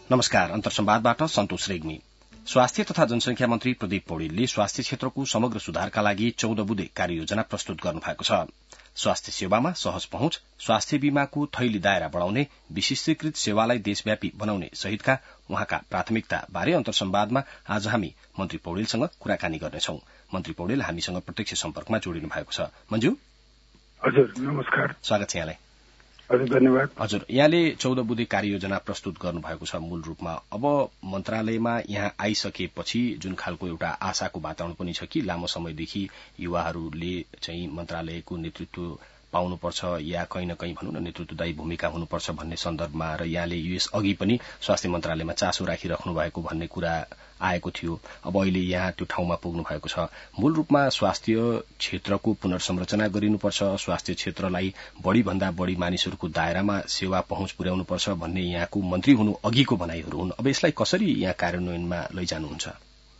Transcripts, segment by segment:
नमस्कार। अन्तर्संवादबाट सन्तोष रेग्मी। स्वास्थ्य तथा जनसंख्या मन्त्री प्रदीप पौडेलले स्वास्थ्य क्षेत्रको समग्र सुधारका लागि 14 बुँदे कार्ययोजना प्रस्तुत गर्नुभएको छ। स्वास्थ्य सेवामा सहज पहुँच, स्वास्थ्य बीमाको थैली दायरा बढ़ाउने, विशिष्टीकृत सेवालाई देशव्यापी बनाउने सहितका उहाँका प्राथमिकता बारे अन्तर्संवादमा आज हामी मन्त्री पौडेलसँग कुराकानी गर्नेछौं। मन्त्री पौडेल हामीसँग प्रत्यक्ष सम्पर्कमा जोडिनु भएको छ। मन्जु हजुर, नमस्कार। स्वागत छ यहाँलाई। हजुर, धन्यवाद। हजुर, यहाँले 14 बुँदे कार्ययोजना प्रस्तुत गर्नुभएको छ। मूल रूपमा अब मन्त्रालयमा यहाँ आइसकेपछि जुन खालको एउटा आशाको वातावरण पनि छ कि लामो समयदेखि युवाहरूले चाहिँ मन्त्रालयको नेतृत्व पाउनुपर्छ या कहीँ न कहीँ भनौँ न नेतृत्वदायी भूमिका हुनुपर्छ भन्ने सन्दर्भमा र यहाँले यस अघि पनि स्वास्थ्य मन्त्रालयमा चासो राखिराख्नु भएको भन्ने कुरा आएको थियो। अब अहिले यहाँ त्यो ठाउँमा पुग्नु भएको छ। मूल रूपमा स्वास्थ्य क्षेत्रको पुनर्संरचना गरिनुपर्छ, स्वास्थ्य क्षेत्रलाई बढ़ी भन्दा बढ़ी मानिसहरूको दायरामा सेवा पहुँच पुर्याउनुपर्छ भन्ने यहाँको मन्त्री हुनु अघिको भनाइहरू हुन्। अब यसलाई कसरी यहाँ कार्यान्वयनमा लैजानुहुन्छ?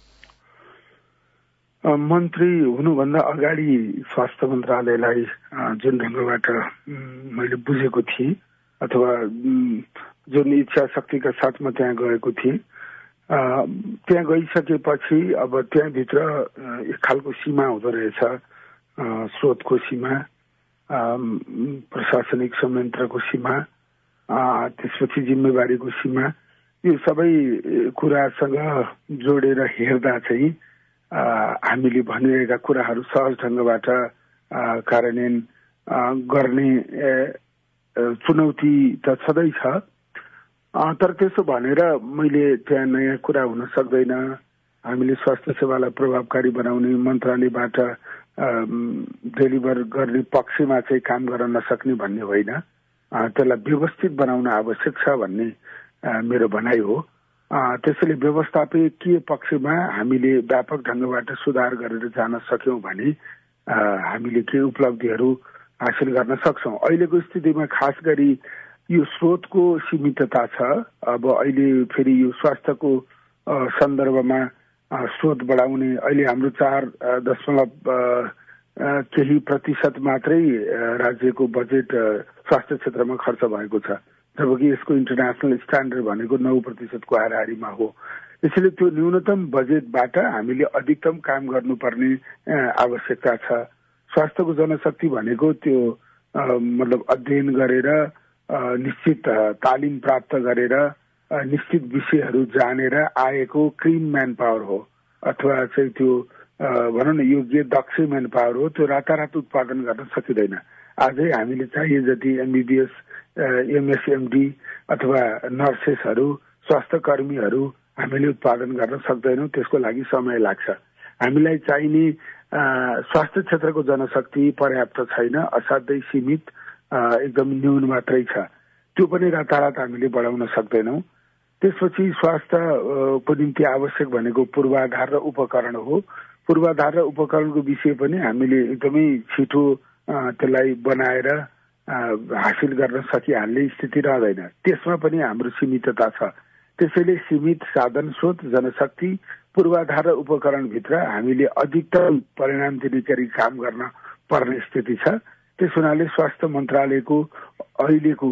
मन्त्री हुनुभन्दा अगाडि स्वास्थ्य मन्त्रालयलाई जुन ढंगबाट मैले बुझेको थिएँ अथवा जुन इच्छा शक्तिका साथ म त्यहाँ गएको थिएँ, त्यहाँ गइसकेपछि अब त्यहाँभित्र एक खालको सीमा हुँदो रहेछ, स्रोतको सीमा, प्रशासनिक संयन्त्रको सीमा, त्यसपछि जिम्मेवारीको सीमा, यो सबै कुरासँग जोडेर हेर्दा चाहिँ हामीले भनिरहेका कुराहरू सहज ढंगबाट कार्यान्वयन गर्ने चुनौती त छँदै छ। तर त्यसो भनेर मैले त्यहाँ नयाँ कुरा हुन सक्दैन, हामीले स्वास्थ्य सेवालाई प्रभावकारी बनाउने, मन्त्रालयबाट डेलिभर गर्ने पक्षमा चाहिँ काम गर्न नसक्ने भन्ने होइन, त्यसलाई व्यवस्थित बनाउन आवश्यक छ भन्ने मेरो भनाइ हो। त्यसैले व्यवस्थापकीय पक्षमा हामीले व्यापक ढंगबाट सुधार गरेर जान सक्यौं भने हामीले के उपलब्धिहरू हासिल गर्न सक्छौं। अहिलेको स्थितिमा खास गरी यो स्रोतको सीमितता छ। अब अहिले फेरि यो स्वास्थ्यको सन्दर्भमा स्रोत बढाउने, अहिले हाम्रो 4.केही% मात्रै राज्यको बजेट स्वास्थ्य क्षेत्रमा खर्च भएको छ, जबकि यसको इन्टरनेशनल स्ट्यान्डर्ड भनेको 9% को हाराहारीमा हो। यसैले त्यो न्यूनतम बजेटबाट हामीले अधिकतम काम गर्नुपर्ने आवश्यकता छ। स्वास्थ्यको जनशक्ति भनेको त्यो मतलब अध्ययन गरेर, निश्चित तालिम प्राप्त गरेर, निश्चित विषयहरू जानेर आएको क्रिम म्यान पावर हो, अथवा चाहिँ त्यो भनौँ न योग्य दक्ष म्यान पावर हो। त्यो रातारात उत्पादन गर्न सकिँदैन। आजै हामीले चाहिए जति MBBS, MSMD अथवा नर्सेसहरू, स्वास्थ्य कर्मीहरू हामीले उत्पादन गर्न सक्दैनौँ। त्यसको लागि समय लाग्छ। हामीलाई चाहिने स्वास्थ्य क्षेत्रको जनशक्ति पर्याप्त छैन, असाध्यै सीमित, एकदम न्यून मात्रै छ। त्यो पनि रातारात हामीले बढाउन सक्दैनौँ। त्यसपछि स्वास्थ्यको निम्ति आवश्यक भनेको पूर्वाधार र उपकरण हो। पूर्वाधार र उपकरणको विषय पनि हामीले एकदमै छिटो त्यसलाई बनाएर हासिल गर्न सकिहाल्ने स्थिति रहँदैन। त्यसमा पनि हाम्रो सीमितता छ। त्यसैले सीमित साधन स्रोत, जनशक्ति, पूर्वाधार र उपकरणभित्र हामीले अधिकतम परिणाम दिने गरी काम गर्न पर्ने स्थिति छ। त्यस हुनाले स्वास्थ्य मन्त्रालयको अहिलेको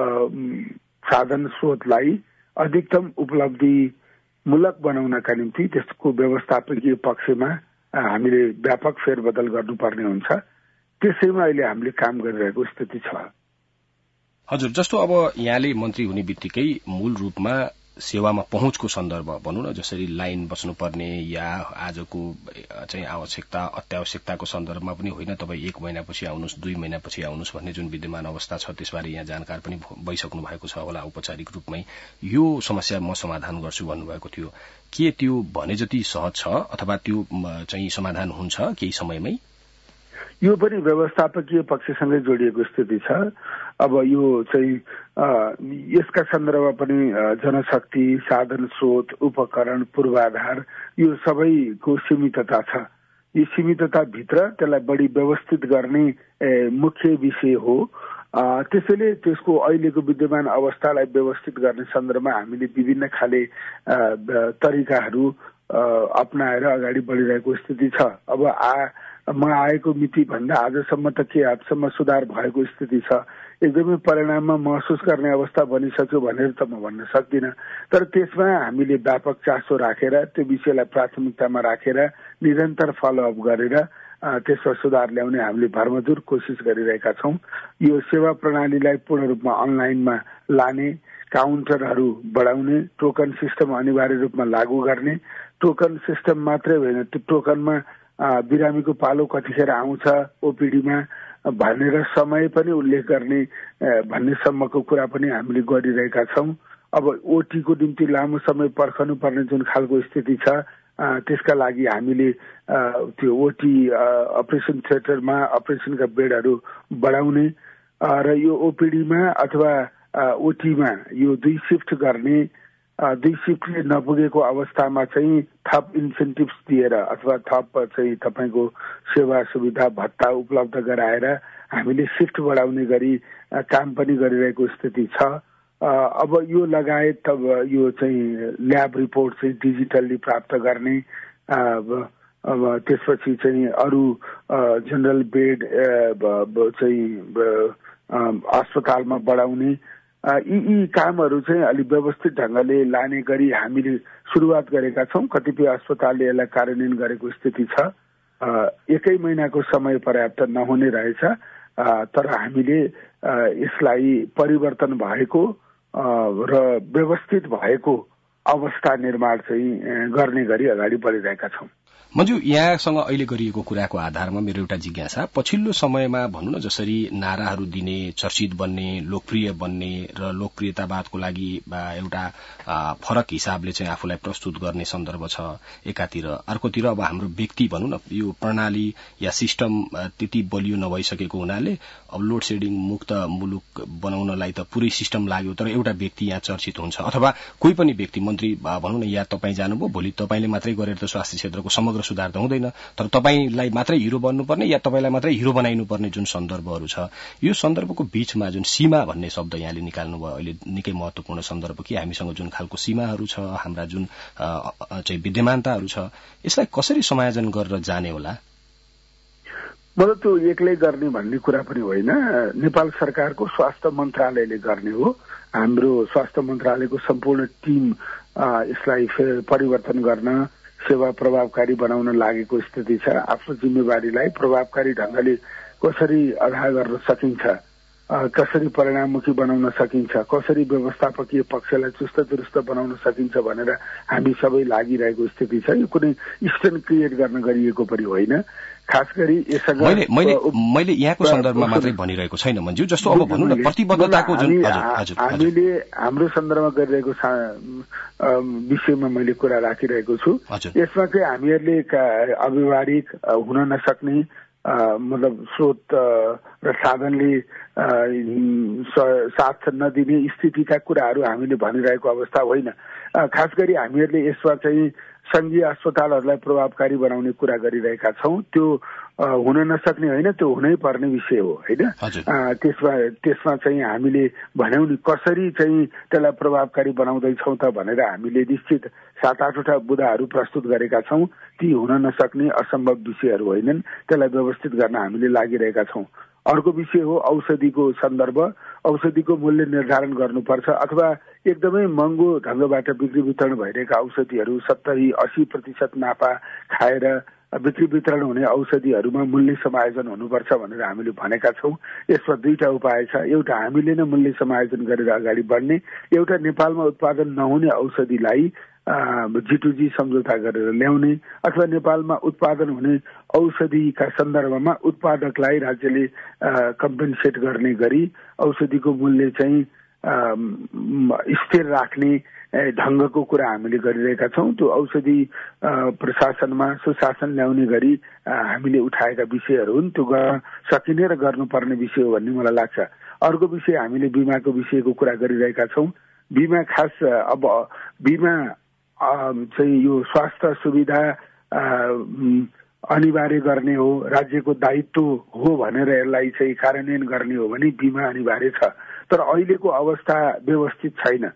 साधन स्रोतलाई अधिकतम उपलब्धिमूलक बनाउनका निम्ति त्यसको व्यवस्थापकीय पक्षमा हामीले व्यापक फेरबदल गर्नुपर्ने हुन्छ। त्यसैमा अहिले हामीले काम गरिरहेको स्थिति छ। हजुर, जस्तो अब यहाँले मन्त्री हुने बित्तिकै मूल रूपमा सेवामा पहुँचको सन्दर्भ भनौँ न, जसरी लाइन बस्नुपर्ने या आजको चाहिँ आवश्यकता अत्यावश्यकताको सन्दर्भमा पनि होइन, तपाईँ 1 महिनापछि आउनुहोस्, 2 महिनापछि आउनुहोस् भन्ने जुन विद्यमान अवस्था छ त्यसबारे यहाँ जानकार पनि भइसक्नु भएको छ होला औपचारिक रूपमै। यो समस्या म समाधान गर्छु भन्नुभएको थियो। के त्यो भने जति सहज छ अथवा त्यो चाहिँ समाधान हुन्छ केही समयमै? यो पनि व्यवस्थापकीय पक्षसँगै जोडिएको स्थिति छ। अब यो चाहिँ यसका सन्दर्भमा पनि जनशक्ति, साधन स्रोत, उपकरण, पूर्वाधार यो सबैको सीमितता छ। यो सीमितताभित्र त्यसलाई बढी व्यवस्थित गर्ने मुख्य विषय हो। त्यसैले त्यसको अहिलेको विद्यमान अवस्थालाई व्यवस्थित गर्ने सन्दर्भमा हामीले विभिन्न खाले तरिकाहरू अपनाएर अगाडि बढिरहेको स्थिति छ। अब म आएको मिति भन्दा आजसम्म त के हदसम्म सुधार भएको स्थिति छ, एकदमै परिणाममा महसुस गर्ने अवस्था बनिसक्यो भनेर त म भन्न सक्दिनँ। तर त्यसमा हामीले व्यापक चासो राखेर त्यो विषयलाई प्राथमिकतामा राखेर निरन्तर फलोअप गरेर त्यसमा सुधार ल्याउने हामीले भरमजूर कोसिस गरिरहेका छौँ। यो सेवा प्रणालीलाई पूर्ण रूपमा अनलाइनमा लाने, काउन्टरहरू बढाउने, टोकन सिस्टम अनिवार्य रूपमा लागू गर्ने, टोकन सिस्टम मात्रै होइन त्यो टोकनमा बिरामीको पालो कतिखेर आउँछ ओपिडीमा भनेर समय पनि उल्लेख गर्ने भन्नेसम्मको कुरा पनि हामीले गरिरहेका छौँ। अब ओटीको निम्ति लामो समय पर्खनु पर्ने जुन खालको स्थिति छ त्यसका लागि हामीले त्यो ओटी अपरेसन थिएटरमा अपरेसनका बेडहरू बढाउने र यो ओपिडीमा अथवा ओटीमा यो 2 शिफ्ट गर्ने, 2 शिफ्टले नपुगेको अवस्थामा चाहिँ थप इन्सेन्टिभ्स दिएर अथवा थप चाहिँ तपाईँको सेवा सुविधा भत्ता उपलब्ध गराएर हामीले शिफ्ट बढाउने गरी काम पनि गरिरहेको स्थिति छ। अब यो लगायत अब यो चाहिँ ल्याब रिपोर्ट चाहिँ डिजिटल्ली प्राप्त गर्ने, अब त्यसपछि चाहिँ अरू जनरल बेड चाहिँ अस्पतालमा बढाउने यी कामहरू चाहिँ अलिक व्यवस्थित ढङ्गले लाने गरी हामीले सुरुवात गरेका छौँ। कतिपय अस्पतालले यसलाई कार्यान्वयन गरेको स्थिति छ। 1 महिनाको समय पर्याप्त नहुने रहेछ, तर हामीले यसलाई परिवर्तन भएको र व्यवस्थित भएको अवस्था निर्माण चाहिँ गर्ने गरी अगाडि बढिरहेका छौँ। मन्जु, यहाँसँग अहिले गरिएको कुराको आधारमा मेरो एउटा जिज्ञासा, पछिल्लो समयमा भनौँ न जसरी नाराहरू दिने, चर्चित बन्ने, लोकप्रिय बन्ने र लोकप्रियतावादको लागि एउटा फरक हिसाबले चाहिँ आफूलाई प्रस्तुत गर्ने सन्दर्भ छ एकातिर, अर्कोतिर अब हाम्रो व्यक्ति भनौँ न यो प्रणाली या सिस्टम त्यति बलियो नभइसकेको हुनाले अब लोड सेडिङ मुक्त मुलुक बनाउनलाई त पुरै सिस्टम लाग्यो, तर एउटा व्यक्ति यहाँ चर्चित हुन्छ अथवा कोही पनि व्यक्ति मन्त्री भनौँ न या तपाईँ जानुभयो, भोलि तपाईँले मात्रै गरेर त स्वास्थ्य क्षेत्रको समग्र सुधार त हुँदैन, तर तपाईलाई मात्रै हिरो बन्नुपर्ने या तपाईलाई मात्रै हिरो बनाइनुपर्ने जुन सन्दर्भहरू छ, यो सन्दर्भको बीचमा जुन सीमा भन्ने शब्द यहाँले निकाल्नुभयो अहिले निकै महत्वपूर्ण सन्दर्भ कि हामीसँग जुन खालको सीमाहरू छ, हाम्रा जुन चाहिँ विद्यमानताहरू छ, यसलाई कसरी समायोजन गरेर जाने होला? मतलब त्यो एक्लै गर्ने भन्ने कुरा पनि होइन। नेपाल सरकारको स्वास्थ्य मन्त्रालयले गर्ने हो। हाम्रो स्वास्थ्य मन्त्रालयको सम्पूर्ण टिम यसलाई परिवर्तन गर्न, सेवा प्रभावकारी बनाउन लागेको स्थिति छ। आफ्नो जिम्मेवारीलाई प्रभावकारी ढङ्गले कसरी अदा गर्न सकिन्छ, कसरी परिणाममुखी बनाउन सकिन्छ, कसरी व्यवस्थापकीय पक्षलाई चुस्त दुरुस्त बनाउन सकिन्छ भनेर हामी सबै लागिरहेको स्थिति छ। यो कुनै स्टन क्रिएट गर्न गरिएको पनि होइन। खास गरी यससँग मैले यहाँको सन्दर्भमा मात्रै भनिरहेको छैन मन्जु, जस्तो अब भनौँ न प्रतिबद्धताको जुन हामीले हाम्रो सन्दर्भमा गरिरहेको विषयमा मैले कुरा राखिरहेको छु। यसमा चाहिँ हामीहरूले अव्यवहारिक हुन नसक्ने मतलब स्रोत र साधनले साथ नदिने स्थितिका कुराहरू हामीले भनिरहेको अवस्था होइन। खास गरी हामीहरूले यसमा चाहिँ संघीय अस्पतालहरूलाई प्रभावकारी बनाउने कुरा गरिरहेका छौँ। त्यो हुन नसक्ने होइन, त्यो हुनै पर्ने विषय हो होइन। त्यसमा चाहिँ हामीले भन्यौं नि कसरी चाहिँ त्यसलाई प्रभावकारी बनाउँदैछौँ त भनेर हामीले निश्चित 7-8वटा बुदाहरू प्रस्तुत गरेका छौँ। ती हुन नसक्ने असम्भव विषयहरू होइनन्, त्यसलाई व्यवस्थित गर्न हामीले लागिरहेका छौँ। अर्को विषय हो औषधिको सन्दर्भ। औषधिको मूल्य निर्धारण गर्नुपर्छ अथवा एकदमै महँगो ढङ्गबाट बिक्री वितरण भइरहेका औषधिहरू 70-80% नाफा खाएर बिक्री वितरण हुने औषधिहरूमा मूल्य समायोजन हुनुपर्छ भनेर हामीले भनेका छौँ। यसमा 2टा उपाय छ। एउटा हामीले नै मूल्य समायोजन गरेर अगाडि बढ्ने, एउटा नेपालमा उत्पादन नहुने औषधिलाई G2G सम्झौता गरेर ल्याउने अथवा नेपालमा उत्पादन हुने औषधिका सन्दर्भमा उत्पादकलाई राज्यले कम्पेन्सेट गर्ने गरी औषधिको मूल्य चाहिँ स्थिर राख्ने ढङ्गको कुरा हामीले गरिरहेका छौँ। त्यो औषधि प्रशासनमा सुशासन ल्याउने गरी हामीले उठाएका विषयहरू हुन्। त्यो गर्न सकिने र गर्नुपर्ने विषय हो भन्ने मलाई लाग्छ। अर्को विषय हामीले बिमाको विषयको कुरा गरिरहेका छौँ। बिमा खास अब बिमा चाहिँ यो स्वास्थ्य सुविधा अनिवार्य गर्ने हो, राज्यको दायित्व हो भनेर यसलाई चाहिँ कार्यान्वयन गर्ने हो भने बिमा अनिवार्य छ। तर अहिलेको अवस्था व्यवस्थित छैन।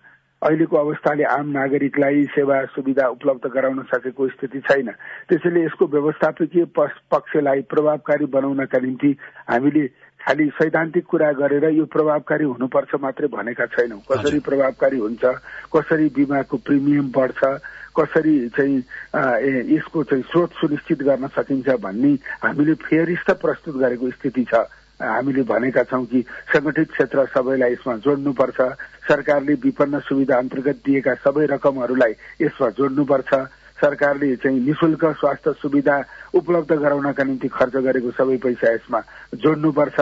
अहिलेको अवस्थाले आम नागरिकलाई सेवा सुविधा उपलब्ध गराउन सकेको स्थिति छैन। त्यसैले यसको व्यवस्थापकीय पक्षलाई प्रभावकारी बनाउनका निम्ति हामीले खालि सैद्धान्तिक कुरा गरेर यो प्रभावकारी हुनुपर्छ मात्रै भनेका छैनौं। कसरी प्रभावकारी हुन्छ, कसरी बिमाको प्रिमियम बढ्छ, कसरी चाहिँ यसको चाहिँ स्रोत सुनिश्चित गर्न सकिन्छ भन्ने हामीले फेरिस्त प्रस्तुत गरेको स्थिति छ। हामीले भनेका छौं कि संगठित क्षेत्र सबैलाई यसमा जोड्नुपर्छ, सरकारले विपन्न सुविधा अन्तर्गत दिएका सबै रकमहरूलाई यसमा जोड्नुपर्छ, सरकारले चाहिँ निशुल्क स्वास्थ्य सुविधा उपलब्ध गराउनका निम्ति खर्च गरेको सबै पैसा यसमा जोड्नुपर्छ।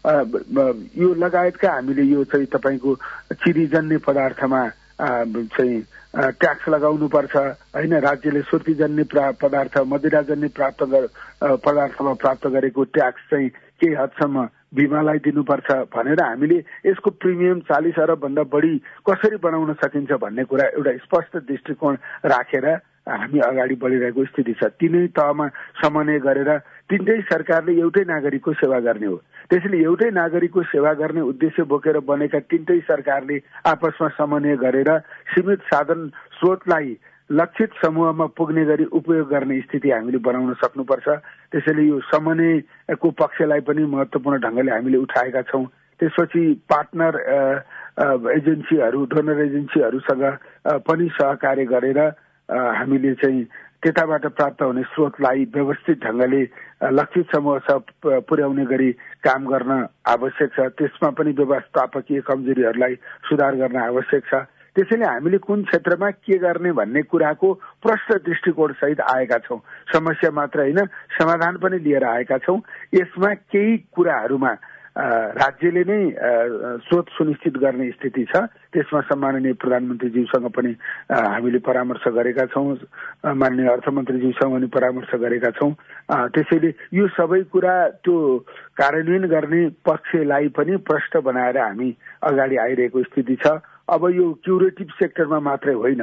यो लगायतका हामीले यो चाहिँ तपाईको चिरीजन्य पदार्थमा चाहिँ ट्याक्स लगाउनुपर्छ हैन। राज्यले सुर्तीजन्य पदार्थ, मदिराजन्य पदार्थमा प्राप्त गरेको ट्याक्स चाहिँ केही हदसम्म बिमालाई दिनुपर्छ भनेर हामीले यसको प्रिमियम 40 अरब भन्दा बढी कसरी बनाउन सकिन्छ भन्ने कुरा एउटा स्पष्ट दृष्टिकोण राखेर हामी अगाडि बढिरहेको स्थिति छ। तीनै तहमा समन्वय गरेर तीनै सरकारले एउटै नागरिकको सेवा गर्ने हो। त्यसैले एउटै नागरिकको सेवा गर्ने उद्देश्य बोकेर बनेका तीनै सरकारले आपसमा समन्वय गरेर सीमित साधन स्रोतलाई लक्षित समूहमा पुग्ने गरी उपयोग गर्ने स्थिति हामीले बनाउन सक्नुपर्छ। त्यसैले यो समन्वयको पक्षलाई पनि महत्त्वपूर्ण ढंगले हामीले उठाएका छौं। त्यसपछि पार्टनर एजेन्सीहरू, डोनर एजेन्सीहरूसँग पनि सहकार्य गरेर हामीले चाहिँ त्यताबाट प्राप्त हुने स्रोतलाई व्यवस्थित ढंगले लक्षित समूहसम्म पुर्याउने गरी काम गर्न आवश्यक छ। त्यसमा पनि व्यवस्थापकीय कमजोरीहरूलाई सुधार गर्न आवश्यक छ। त्यसैले हामीले कुन क्षेत्रमा के गर्ने भन्ने कुराको प्रष्ट दृष्टिकोण सहित आएका छौं। समस्या मात्र हैन, समाधान पनि लिएर आएका छौं। यसमा केही कुराहरूमा राज्यले नै स्रोत सुनिश्चित गर्ने स्थिति छ। त्यसमा सम्माननीय प्रधानमन्त्रीज्यूसँग पनि हामीले परामर्श गरेका छौं, माननीय अर्थमन्त्रीज्यूसँग पनि परामर्श गरेका छौं। त्यसैले यो सबै कुरा त्यो कार्यान्वयन गर्ने पक्षलाई पनि प्रष्ट बनाएर हामी अगाडि आइरहेको स्थिति छ। अब यो क्युरेटिभ सेक्टरमा मात्रै होइन,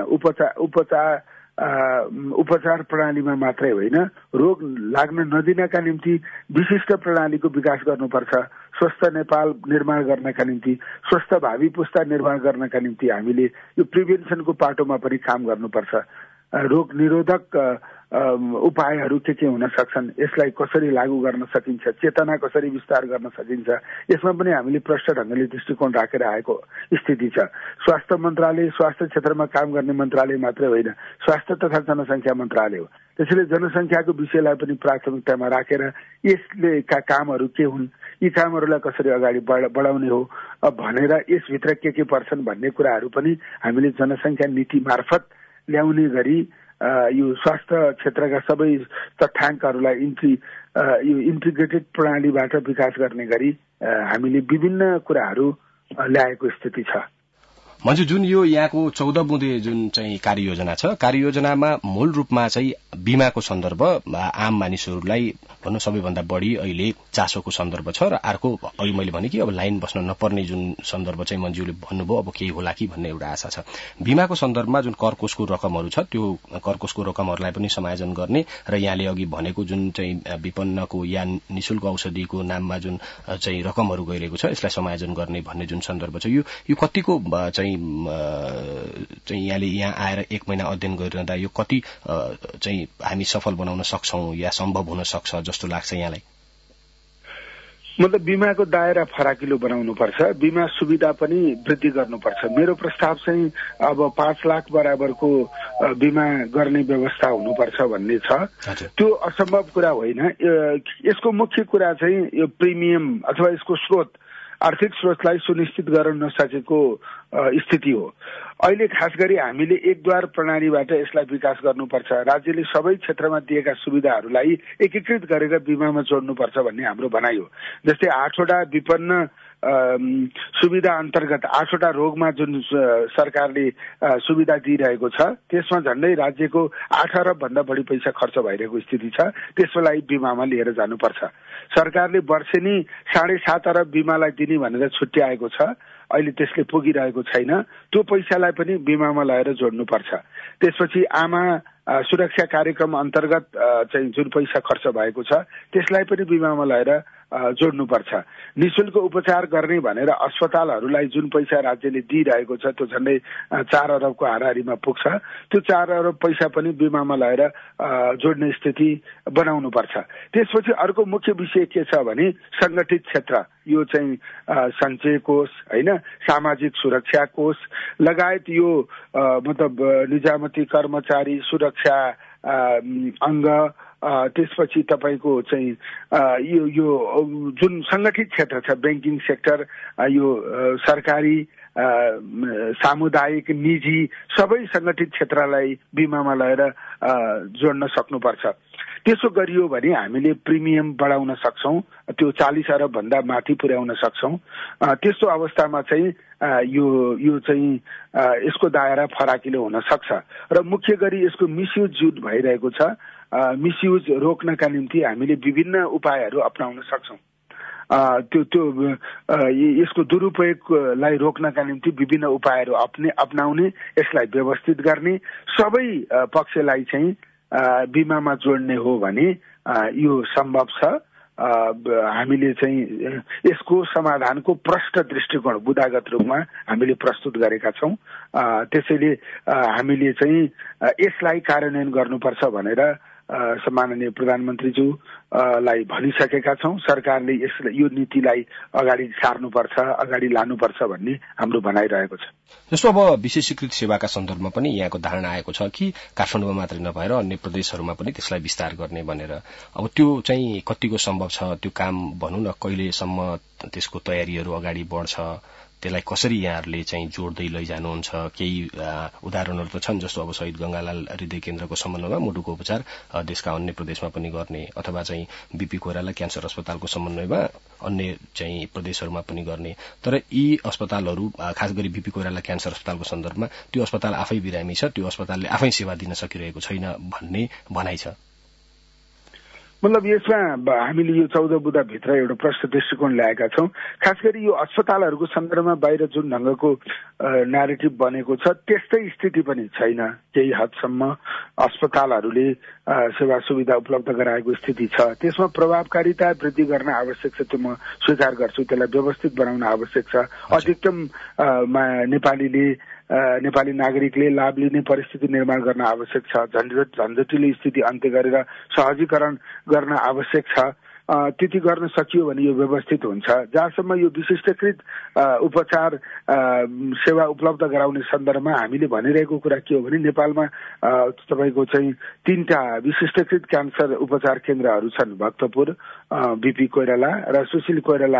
उपचार प्रणालीमा मात्रै होइन, रोग लाग्न नदिनका निम्ति विशिष्ट प्रणालीको विकास गर्नुपर्छ। स्वस्थ नेपाल निर्माण गर्नका निम्ति, स्वस्थ भावी पुस्ता निर्माण गर्नका निम्ति हामीले यो प्रिभेन्सनको पाटोमा पनि काम गर्नुपर्छ। रोग निरोधक उपायहरू के हुन सक्छन्, यसलाई कसरी लागू गर्न सकिन्छ, चेतना कसरी विस्तार गर्न सकिन्छ, यसमा पनि हामीले प्रष्ट ढंगले दृष्टिकोण राखेर आएको स्थिति छ। स्वास्थ्य मन्त्रालय स्वास्थ्य क्षेत्रमा काम गर्ने मन्त्रालय मात्रै होइन, स्वास्थ्य तथा जनसंख्या मन्त्रालय हो। त्यसैले जनसंख्याको विषयलाई पनि प्राथमिकतामा राखेर यसले कामहरू के हुन्, यी कामहरूलाई कसरी अगाडि बढाउने हो भनेर यसभित्र के पर्छन् भन्ने कुराहरू पनि हामीले जनसंख्या नीति मार्फत ल्याउने गरी यो स्वास्थ्य क्षेत्रका सबै तथ्याङ्कहरूलाई यो इन्टिग्रेटेड प्रणालीबाट विकास गर्ने गरी हामीले विभिन्न कुराहरू ल्याएको स्थिति छ। मन्जु, जुन यो यहाँको 14 बुँदे जुन चाहिँ कार्ययोजना छ, कार्ययोजनामा मूल रूपमा चाहिँ बीमाको सन्दर्भ आम मानिसहरूलाई भन्नु सबैभन्दा बढी अहिले चासोको सन्दर्भ छ र अर्को अघि मैले भने कि अब लाइन बस्न नपर्ने जुन सन्दर्भ चाहिँ मन्जुले भन्नुभयो अब केही होला कि भन्ने एउटा आशा छ। बीमाको सन्दर्भमा जुन करकोषको रकमहरू छ त्यो करकोषको रकमहरूलाई पनि समायोजन गर्ने र यहाँले अघि भनेको जुन चाहिँ विपन्नको या निशुल्क औषधिको नाममा जुन चाहिँ रकमहरू गइरहेको छ यसलाई समायोजन गर्ने भन्ने जुन सन्दर्भ छ, यो कतिको चाहिँ यहाँले यहाँ आएर 1 महिना अध्ययन गरिरहँदा यो कति चाहिँ हामी सफल बनाउन सक्छौं या सम्भव हुन सक्छ जस्तो लाग्छ यहाँलाई? मतलब बीमाको दायरा फराकिलो बनाउनुपर्छ, बीमा सुविधा पनि वृद्धि गर्नुपर्छ। मेरो प्रस्ताव चाहिँ अब 5 लाख बराबरको बीमा गर्ने व्यवस्था हुनुपर्छ भन्ने छ। त्यो असम्भव कुरा होइन। यसको मुख्य कुरा चाहिँ यो प्रिमियम अथवा यसको स्रोत, आर्थिक स्रोतलाई सुनिश्चित गर्न नसकेको स्थिति हो। अहिले खास गरी हामीले एकद्वार प्रणालीबाट यसलाई विकास गर्नुपर्छ। राज्यले सबै क्षेत्रमा दिएका सुविधाहरूलाई एकीकृत गरेर बीमामा जोड्नुपर्छ भन्ने हाम्रो भनाइ हो। जस्तै 8 वटा विपन्न सुविधा अन्तर्गत 8 वटा रोगमा जुन सरकारले सुविधा दिइरहेको छ त्यसमा झन्डै राज्यको 8 अरब भन्दा बढी पैसा खर्च भइरहेको स्थिति छ। त्यसलाई बीमामा लिएर जानुपर्छ। सरकारले वर्षेनी 7.5 अरब बीमालाई दिने भनेर छुट्याएको छ, अहिले त्यसले पुगिरहेको छैन। त्यो पैसालाई पनि बीमामा लगाएर जोड्नुपर्छ। त्यसपछि आमा सुरक्षा कार्यक्रम अन्तर्गत चाहिँ जुन पैसा खर्च भएको छ त्यसलाई पनि बीमामा लगाएर जोड्नुपर्छ। निशुल्क उपचार गर्ने भनेर अस्पतालहरूलाई जुन पैसा राज्यले दिइरहेको छ त्यो झन्डै 4 अरबको हाराहारीमा पुग्छ। त्यो 4 अरब पैसा पनि बिमामा लगाएर जोड्ने स्थिति बनाउनुपर्छ। त्यसपछि अर्को मुख्य विषय के छ भने संगठित क्षेत्र, यो चाहिँ सञ्चय कोष हैन, सामाजिक सुरक्षा कोष लगायत यो मतलब निजामती कर्मचारी सुरक्षा अङ्ग, त्यसपछि तपाईको चाहिँ यो जुन संगठित क्षेत्र छ बैंकिङ सेक्टर, यो सरकारी सामुदायिक निजी सबै संगठित क्षेत्रलाई बिमामा लगाएर जोड्न सक्नुपर्छ। त्यसो गरियो भने हामीले प्रिमियम बढाउन सक्छौं, त्यो 40 अरब भन्दा माथि पुर्याउन सक्छौं। त्यस्तो अवस्थामा चाहिँ यो चाहिँ यसको दायरा फराकिलो हुन सक्छ र मुख्य गरी यसको मिसयुज जुन भइरहेको छ, मिसयुज रोक्नका निम्ति हामीले विभिन्न उपायहरू अपनाउन सक्छौं। यसको दुरुपयोगलाई रोक्नका निम्ति विभिन्न उपायहरू अपनाउने, यसलाई व्यवस्थित गर्ने, सबै पक्षलाई चाहिँ बिमामा जोड्ने हो भने यो सम्भव छ। हामीले चाहिँ यसको समाधानको प्रष्ट दृष्टिकोण बुदागत रूपमा हामीले प्रस्तुत गरेका छौं। त्यसैले हामीले चाहिँ यसलाई कार्यान्वयन गर्नुपर्छ भनेर सम्माननीय प्रधानमन्त्रीज्यू लाई भनिसकेका छौं। सरकारले यो नीतिलाई अगाडि सार्नुपर्छ, अगाडि लानुपर्छ भन्ने हाम्रो भनाइरहेको छ। जस्तो अब विशेषीकृत सेवाका सन्दर्भमा पनि यहाँको धारणा आएको छ कि काठमाडौँमा मात्रै नभएर अन्य प्रदेशहरूमा पनि त्यसलाई विस्तार गर्ने भनेर। अब त्यो चाहिँ कतिको सम्भव छ, त्यो काम भनौं न कहिलेसम्म त्यसको तयारीहरू अगाडि बढ्छ, त्यसलाई कसरी यहाँहरूले चाहिँ जोड्दै लैजानुहुन्छ? केही उदाहरणहरू त छन्, जस्तो अब शहीद गंगालाल हृदय केन्द्रको समन्वयमा मुटुको उपचार देशका अन्य प्रदेशमा पनि गर्ने, अथवा चाहिँ बीपी कोइराला क्यान्सर अस्पतालको समन्वयमा अन्य चाहिँ प्रदेशहरूमा पनि गर्ने। तर यी अस्पतालहरू खास गरी बीपी कोइराला क्यान्सर अस्पतालको सन्दर्भमा त्यो अस्पताल आफै बिरामी छ, त्यो अस्पतालले आफै सेवा दिन सकिरहेको छैन भन्ने भनाइ छ। मतलब यसमा हामीले यो 14 बुँदाभित्र एउटा प्रष्ट दृष्टिकोण ल्याएका छौं। खास गरी यो अस्पतालहरूको सन्दर्भमा बाहिर जुन ढंगको न्यारेटिभ बनेको छ त्यस्तै स्थिति पनि छैन। केही हदसम्म अस्पतालहरूले सेवा सुविधा उपलब्ध गराएको स्थिति छ। त्यसमा प्रभावकारिता वृद्धि गर्न आवश्यक छ, त्यो म स्वीकार गर्छु। त्यसलाई व्यवस्थित बनाउन आवश्यक छ। अधिकतम नेपाली नागरिकले लाभ लिने परिस्थिति निर्माण गर्न आवश्यक छ। झन्झटिलो स्थिति अन्त्य गरेर सहजीकरण गर्न आवश्यक छ। त्यति गर्न सकियो भने यो व्यवस्थित हुन्छ। जहाँसम्म यो विशिष्टकृत उपचार सेवा उपलब्ध गराउने सन्दर्भमा हामीले भनिरहेको कुरा के हो भने नेपालमा तपाईको चाहिँ 3टा विशिष्टकृत क्यान्सर उपचार केन्द्रहरू छन्, भक्तपुर, बीपी कोइराला र सुशील कोइराला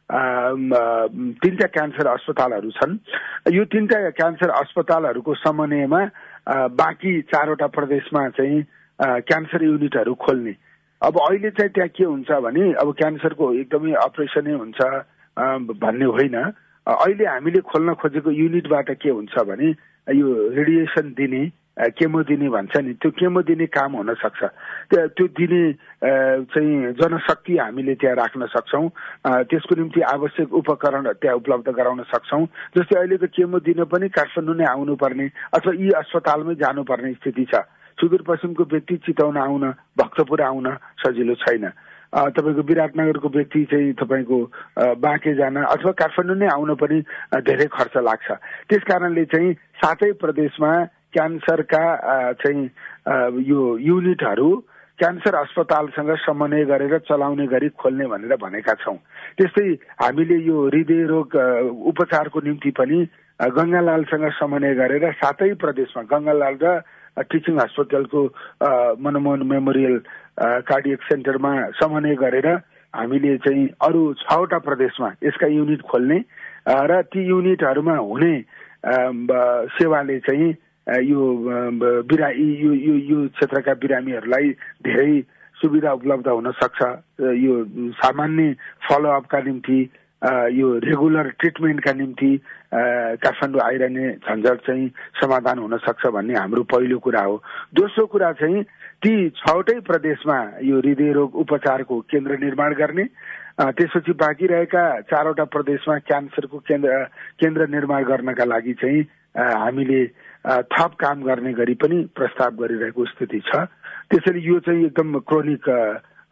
3टा क्यान्सर अस्पतालहरू छन्। यो 3टा क्यान्सर अस्पतालहरूको समन्वयमा बाँकी 4वटा प्रदेशमा चाहिँ क्यान्सर युनिटहरू खोल्ने। अब अहिले चाहिँ त्यहाँ के हुन्छ भने अब क्यान्सरको एकदमै अपरेसनै हुन्छ भन्ने होइन। अहिले हामीले खोल्न खोजेको युनिटबाट के हुन्छ भने यो रेडिएसन दिने, केमो दिने भन्छ नि, त्यो केमो दिने काम हुन सक्छ। त्यो दिने चाहिँ जनशक्ति हामीले त्यहाँ राख्न सक्छौं। त्यसको निम्ति आवश्यक उपकरण त्यहाँ उपलब्ध गराउन सक्छौं। जस्तै अहिले त केमो दिन पनि काठमाडौँ नै आउनुपर्ने अथवा यी अस्पतालमै जानुपर्ने स्थिति छ। सुदूरपश्चिमको व्यक्ति चितवन आउन, भक्तपुर आउन सजिलो छैन। तपाईको विराटनगरको व्यक्ति चाहिँ तपाईको बाँके जान अथवा काठमाडौँ नै आउन पनि धेरै खर्च लाग्छ। त्यसकारणले चाहिँ 7 प्रदेशमा क्यान्सरका चाहिँ यो युनिटहरू क्यान्सर अस्पतालसँग समन्वय गरेर चलाउने गरी खोल्ने भनेर भनेका छौं। त्यस्तै हामीले यो हृदय रोग उपचारको निम्ति पनि गंगालालसँग समन्वय गरेर 7 प्रदेशमा गंगालाल र टिचिङ हस्पिटलको मनमोहन मेमोरियल कार्डियक सेन्टरमा समन्वय गरेर हामीले चाहिँ अरू 6वटा प्रदेशमा यसका युनिट खोल्ने र ती युनिटहरूमा हुने सेवाले चाहिँ यो क्षेत्रका बिरामीहरूलाई धेरै सुविधा उपलब्ध हुन सक्छ। यो सामान्य फलोअपका निम्ति, यो रेगुलर ट्रिटमेन्टका निम्ति काठमाडौँ आइरहने झन्झट चाहिँ समाधान हुन सक्छ भन्ने हाम्रो पहिलो कुरा हो। दोस्रो कुरा चाहिँ ती 6वटै प्रदेशमा यो हृदय रोग उपचारको केन्द्र निर्माण गर्ने, त्यसपछि बाँकी रहेका 4वटा प्रदेशमा क्यान्सरको केन्द्र निर्माण गर्नका लागि चाहिँ हामीले थप काम गर्ने गरी पनि प्रस्ताव गरिरहेको स्थिति छ। त्यसैले यो चाहिँ एकदम क्रोनिक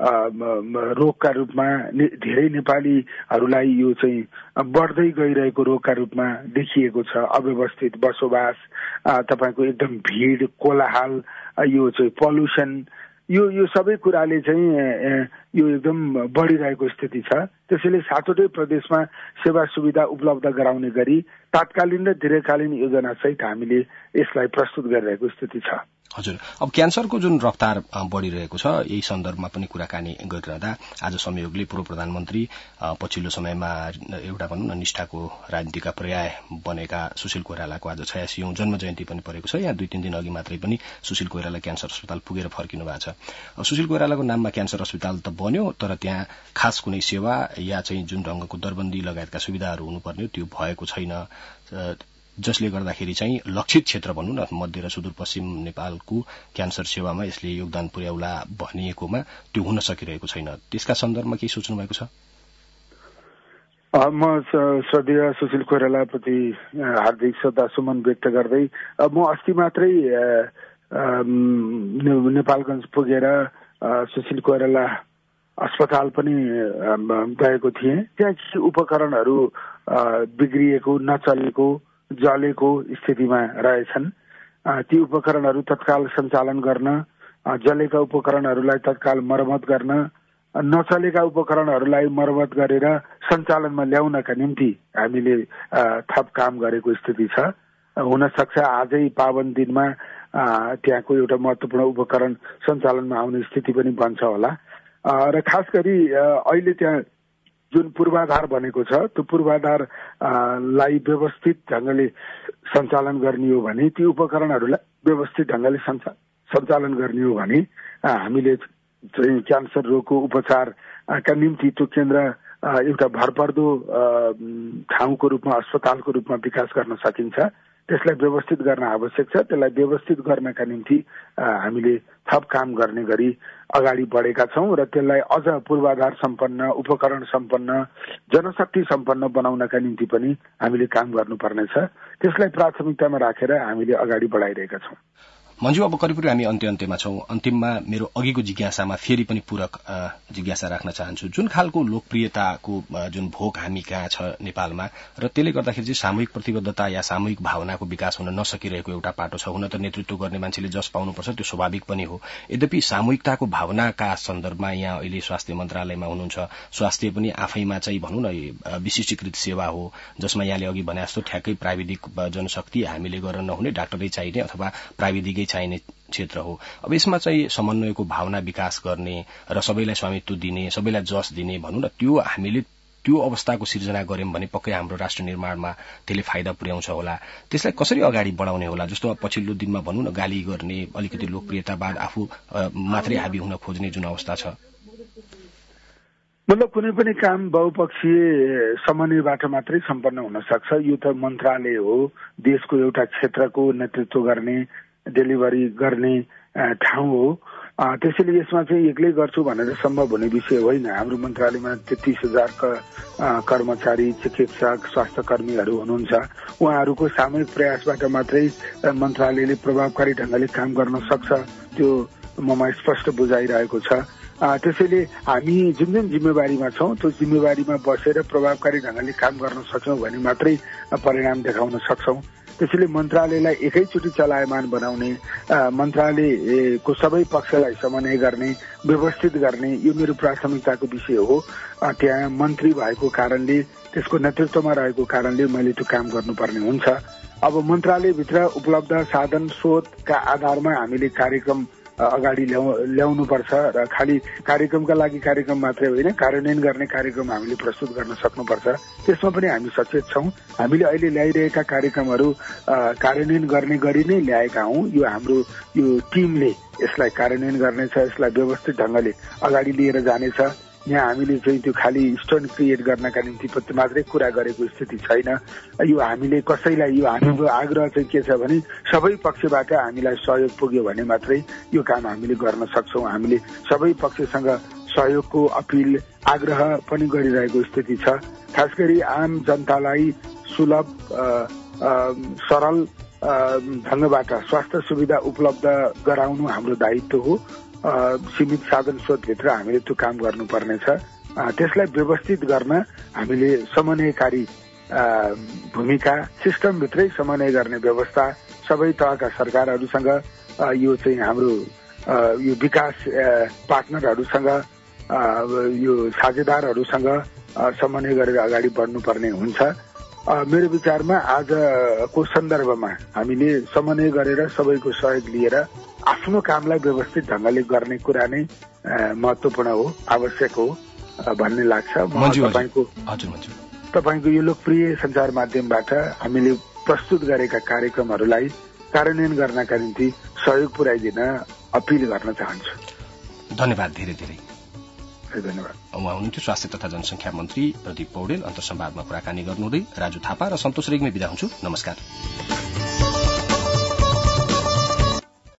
रोगका रूपमा धेरै नेपालीहरूलाई यो चाहिँ बढ्दै गइरहेको रोगका रूपमा देखिएको छ। अव्यवस्थित बसोबास, तपाईको एकदम भीड, कोलाहल, यो चाहिँ पल्युसन, यो सबै कुराले चाहिँ यो एकदम बढिरहेको स्थिति छ। त्यसैले सातवटै प्रदेशमा सेवा सुविधा उपलब्ध गराउने गरी तात्कालीन र दीर्घकालीन योजना सहित हामीले यसलाई प्रस्तुत गरिरहेको स्थिति छ। हजुर, अब क्यान्सरको जुन रफ्तार बढ़िरहेको छ यही सन्दर्भमा पनि कुराकानी गरिरहँदा आज संयोगले पूर्व प्रधानमन्त्री पछिल्लो समयमा एउटा भनौं न निष्ठाको राजनीतिका पर्याय बनेका सुशील कोइरालाको आज 86औं जन्म जयन्ती पनि परेको छ। यहाँ 2-3 दिन अघि मात्रै पनि सुशील कोइराला क्यान्सर अस्पताल पुगेर फर्किनु भएको छ। सुशील कोइरालाको नाममा क्यान्सर अस्पताल त बन्यो, तर त्यहाँ खास कुनै सेवा या चाहिँ जुन ढंगको दरबन्दी लगायतका सुविधाहरू हुनुपर्ने त्यो भएको छैन, जसले गर्दाखेरि चाहिँ लक्षित क्षेत्र भनौं न मध्य र सुदूरपश्चिम नेपालको क्यान्सर सेवामा यसले योगदान पुर्याउला भनिएकोमा त्यो हुन सकिरहेको छैन। त्यसका सन्दर्भमा के सोच्नु भएको छ? म श्रद्धेय सुशील कोइरालाप्रति हार्दिक श्रद्धासुमन व्यक्त गर्दै म अस्ति मात्रै नेपालगञ्ज पुगेर सुशील कोइराला अस्पताल पनि गएको थिएँ। त्यहाँ उपकरणहरू बिग्रिएको, नचलेको, जलेको स्थितिमा रहेछन्। ती उपकरणहरू तत्काल सञ्चालन गर्न, जलेका उपकरणहरूलाई तत्काल मर्मत गर्न, नचलेका उपकरणहरूलाई मर्मत गरेर सञ्चालनमा ल्याउनका निम्ति हामीले थप काम गरेको स्थिति छ। हुन सक्छ आजै पावन दिनमा त्यहाँको एउटा महत्त्वपूर्ण उपकरण सञ्चालनमा आउने स्थिति पनि बन्छ होला। र खास गरी अहिले त्यहाँ जुन पूर्वाधार बनेको छ त्यो पूर्वाधारलाई व्यवस्थित ढंगले सञ्चालन गर्ने हो भने, ती उपकरणहरूलाई व्यवस्थित ढंगले सञ्चालन गर्ने हो भने हामीले चाहिँ क्यान्सर रोगको उपचारका निम्ति त्यो केन्द्र एउटा भरपर्दो ठाउँको रूपमा, अस्पतालको रूपमा विकास गर्न सकिन्छ। त्यसलाई व्यवस्थित गर्न आवश्यक छ। त्यसलाई व्यवस्थित गर्नका निम्ति हामीले थप काम गर्ने गरी अगाडि बढेका छौं र त्यसलाई अझ पूर्वाधार सम्पन्न, उपकरण सम्पन्न, जनशक्ति सम्पन्न बनाउनका निम्ति पनि हामीले काम गर्नुपर्नेछ। त्यसलाई प्राथमिकतामा राखेर हामीले अगाडि बढाइरहेका छौं। मन्जु, अब करिब हामी अन्त्यमा छौं। अन्तिममा मेरो अघिको जिज्ञासामा फेरि पनि पूरक जिज्ञासा राख्न चाहन्छु। जुन खालको लोकप्रियताको जुन भोक हामी कहाँ छ नेपालमा, र त्यसले गर्दाखेरि चाहिँ सामूहिक प्रतिबद्धता या सामूहिक भावनाको विकास हुन नसकिरहेको एउटा पाटो छ। हुन त नेतृत्व गर्ने मान्छेले जस पाउनुपर्छ, त्यो स्वाभाविक पनि हो। यद्यपि सामूहिकताको भावनाका सन्दर्भमा यहाँ अहिले स्वास्थ्य मन्त्रालयमा हुनुहुन्छ। स्वास्थ्य पनि आफैमा चाहिँ भनौं न विशिष्टीकृत सेवा हो, जसमा यहाँले अघि भने जस्तो ठ्याक्कै प्राविधिक जनशक्ति हामीले गर्न नहुने, डाक्टरै चाहिने अथवा प्राविधिकै चाहिने क्षेत्र हो। अब यसमा चाहिँ समन्वयको भावना विकास गर्ने र सबैलाई स्वामित्व दिने, सबैलाई जस दिने भनौं न, त्यो हामीले त्यो अवस्थाको सिर्जना गर्यौं भने पक्कै हाम्रो राष्ट्र निर्माणमा त्यसले फाइदा पुर्याउँछ होला। त्यसलाई कसरी अगाडि बढाउने होला? जस्तो पछिल्लो दिनमा भनौं न गाली गर्ने, अलिकति लोकप्रियतावाद आफू मात्रै हाबी हुन खोज्ने जुन अवस्था छ। मतलब कुनै पनि काम बहुपक्षीय समन्वयबाट मात्रै सम्पन्न हुन सक्छ। यो त मन्त्रालय हो, देशको एउटा क्षेत्रको नेतृत्व गर्ने, डेलिभरी गर्ने ठाउँ हो। त्यसैले यसमा चाहिँ एक्लै गर्छु भनेर सम्भव हुने विषय होइन। हाम्रो मन्त्रालयमा 33,000 कर्मचारी, चिकित्सक, स्वास्थ्य कर्मीहरू हुनुहुन्छ। उहाँहरूको सामूहिक प्रयासबाट मात्रै मन्त्रालयले प्रभावकारी ढंगले काम गर्न सक्छ, त्यो ममा स्पष्ट बुझाइरहेको छ। त्यसैले हामी जुन जिम्मेवारीमा छौं त्यो जिम्मेवारीमा बसेर प्रभावकारी ढंगले काम गर्न सक्छौं भने मात्रै परिणाम देखाउन सक्छौं। त्यसैले मन्त्रालयलाई एकैचोटि चलायमान बनाउने, मन्त्रालयको सबै पक्षलाई समन्वय गर्ने, व्यवस्थित गर्ने, यो मेरो प्राथमिकताको विषय हो। त्यहाँ मन्त्री भएको कारणले, त्यसको नेतृत्वमा रहेको कारणले मैले त्यो काम गर्नुपर्ने हुन्छ। अब मन्त्रालयभित्र उपलब्ध साधन स्रोतका आधारमा हामीले कार्यक्रम अगाडि ल्याउनुपर्छ र खालि कार्यक्रमका लागि कार्यक्रम मात्रै होइन, कार्यान्वयन गर्ने कार्यक्रम हामीले प्रस्तुत गर्न सक्नुपर्छ। त्यसमा पनि हामी सचेत छौं। हामीले अहिले ल्याइरहेका कार्यक्रमहरू कार्यान्वयन गर्ने गरी नै ल्याएका हौं। यो हाम्रो यो टिमले यसलाई कार्यान्वयन गर्नेछ, यसलाई व्यवस्थित ढंगले अगाडि लिएर जानेछ। यहाँ हामीले चाहिँ त्यो खालि स्टोन क्रिएट गर्नका निम्ति मात्रै कुरा गरेको स्थिति छैन। यो हामीले कसैलाई, यो हाम्रो आग्रह चाहिँ के छ भने सबै पक्षबाट हामीलाई सहयोग पुग्यो भने मात्रै यो काम हामीले गर्न सक्छौं। हामीले सबै पक्षसँग सहयोगको अपील, आग्रह पनि गरिरहेको स्थिति छ। खास गरी आम जनतालाई सुलभ, सरल ढंगबाट स्वास्थ्य सुविधा उपलब्ध गराउनु हाम्रो दायित्व हो। सीमित साधन स्रोतभित्र हामीले त्यो काम गर्नुपर्नेछ। त्यसलाई व्यवस्थित गर्न हामीले समन्वयकारी भूमिका, सिस्टमभित्रै समन्वय गर्ने व्यवस्था सबै तहका सरकारहरूसँग, यो चाहिँ हाम्रो यो विकास पार्टनरहरूसँग, यो साझेदारहरूसँग समन्वय गरेर अगाडि बढ्नुपर्ने हुन्छ। मेरो विचारमा आजको सन्दर्भमा हामीले समन्वय गरेर सबैको सहयोग लिएर आफ्नो कामलाई व्यवस्थित ढंगले गर्ने कुरा नै महत्त्वपूर्ण हो, आवश्यक हो भन्ने लाग्छ। तपाईको यो लोकप्रिय सञ्चार माध्यमबाट हामीले प्रस्तुत गरेका कार्यक्रमहरूलाई कार्यान्वयन गर्नका निम्ति सहयोग पुर्याइदिन अपिल गर्न चाहन्छु। धन्यवाद, धेरै धेरै धन्यवाद। उहाँ हुनुहुन्थ्यो स्वास्थ्य तथा जनसंख्या मन्त्री प्रदीप पौडेल। अन्तर्संवादमा कुराकानी गर्नुहुँदै राजु थापा र सन्तोष रेग्मी बिदा हुन्छु। नमस्कार।